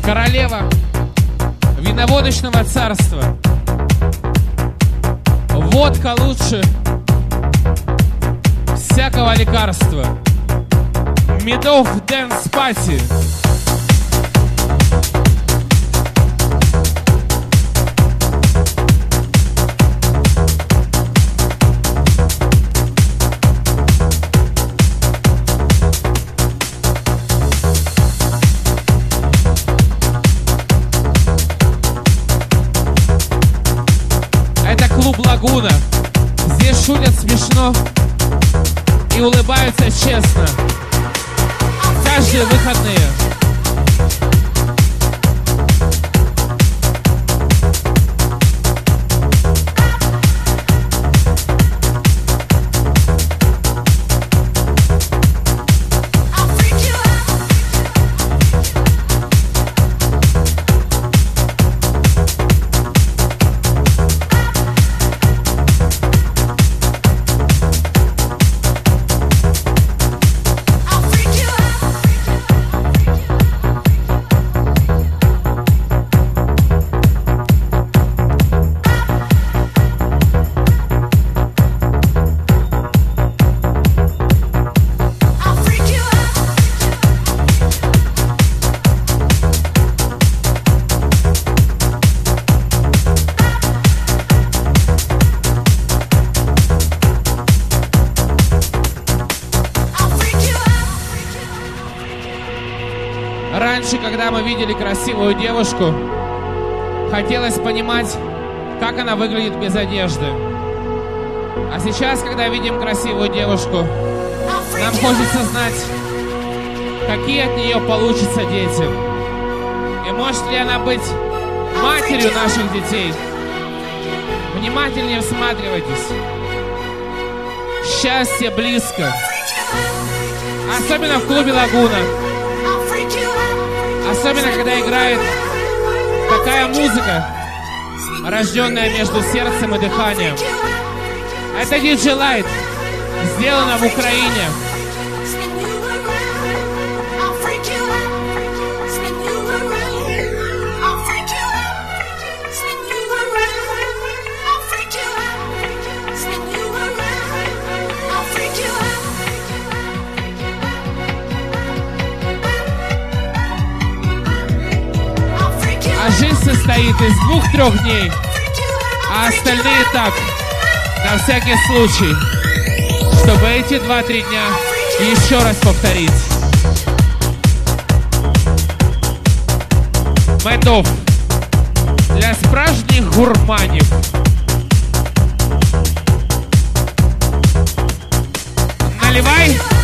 Королева виноводочного царства. Водка лучше всякого лекарства. Медов Dance Party. Это клуб Лагуна. Здесь шутят смешно и улыбаются честно. Каждые выходные. Раньше, когда мы видели красивую девушку, хотелось понимать, как она выглядит без одежды. А сейчас, когда видим красивую девушку, нам хочется знать, какие от нее получатся дети. И может ли она быть матерью наших детей? Внимательнее всматривайтесь. Счастье близко. Особенно в клубе Лагуна. Особенно, когда играет такая музыка, рожденная между сердцем и дыханием. Это DJ Light, сделано в Украине. А жизнь состоит из 2-3 дней, а остальные так, на всякий случай, чтобы эти 2-3 дня еще раз повторить. Медов для справжніх гурманів. Наливай!